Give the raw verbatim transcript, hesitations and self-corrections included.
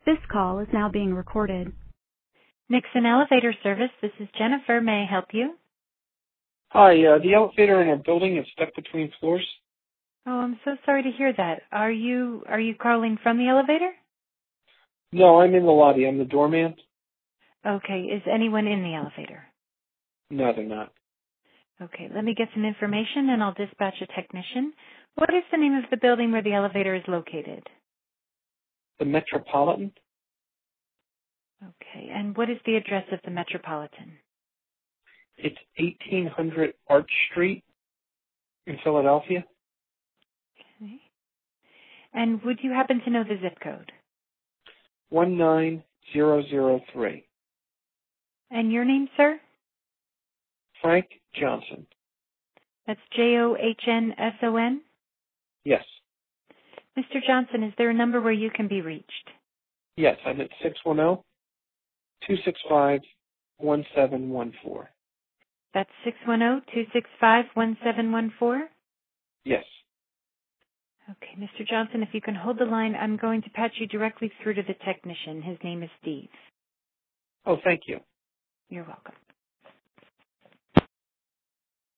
This call is now being recorded. Nixon Elevator Service, this is Jennifer. May I help you? Hi, uh, the elevator in our building is stuck between floors. Oh, I'm so sorry to hear that. Are you are you calling from the elevator? No, I'm in the lobby. I'm the doorman. Okay, is anyone in the elevator? No, they're not. Okay, let me get some information and I'll dispatch a technician. What is the name of the building where the elevator is located? The Metropolitan? Okay, and what is the address of the Metropolitan? It's eighteen hundred Arch Street in Philadelphia. Okay. And would you happen to know the zip code? one nine zero zero three. And your name, sir? Frank Johnson. That's J O H N S O N? Yes. Mister Johnson, is there a number where you can be reached? Yes, I'm at six one zero, two six five, one seven one four. That's six one zero, two six five, one seven one four? Yes. Okay, Mister Johnson, if you can hold the line, I'm going to patch you directly through to the technician. His name is Steve. Oh, thank you. You're welcome.